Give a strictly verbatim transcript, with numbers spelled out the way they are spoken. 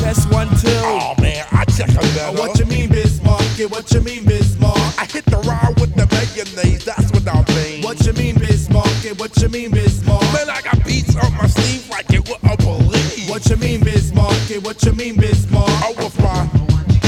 test one, two. Oh man, I check a letter. What you mean, Bismarck? Yeah, what you mean, Bismarck? I hit the ride with the mayonnaise, that's what I mean. What you mean, Bismarck? Yeah, what you mean, Bismarck? Man, I got beats up my sleeve like you wouldn't believe. What you mean, Bismarck? Yeah, what you mean, Bismarck? Oh, with my